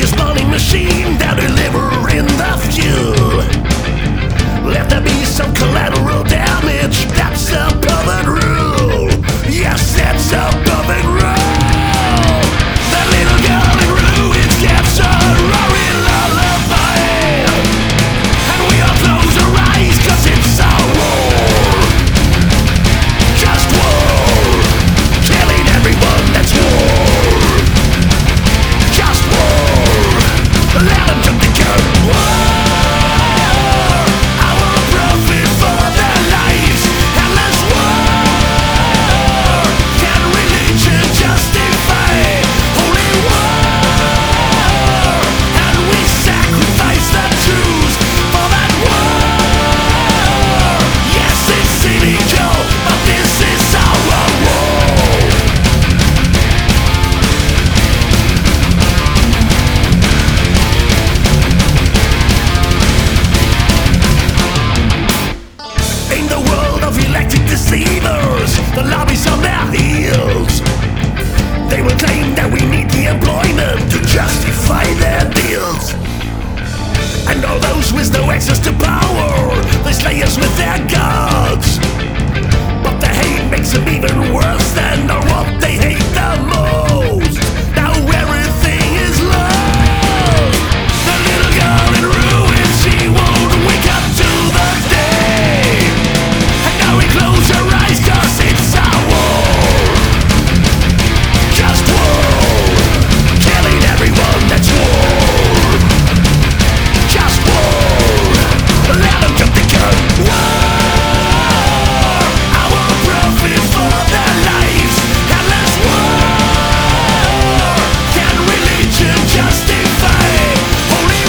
vicious burning machine, they're delivering the fuel. Let there be some collateral damage, that's a perfect rule. Yes, that's a perfect rule. The little girl in ruins gets a roaring lullaby, and we all close our eyes cause it's a war. Just war, killing everyone, that's war. Just war, let them jump the gun. War, our profit for their lives. Endless war, can religion justify holy war? And we sacrifice the truth for that war. Yes, it's cynical, but this is our war. In the world of elected deceivers, the lobby's on their heels. They will claim that we need the employment to justify their deals. And all those with no access to power, they slay us with their gods. But the hate makes them even worse than what they hate the most. Now everything is lost. The little girl in ruins, she won't wake up to the day. And now we close our eyes cause it's a war. Just war, killing everyone, that's war. Just war, let them jump the gun. War, our profit for their lives. Endless war, can religion justify holy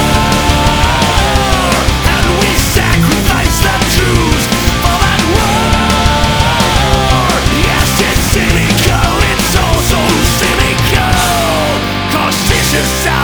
war? And we sacrifice the truth for that war. Yes, it's cynical, it's so cynical, cause this is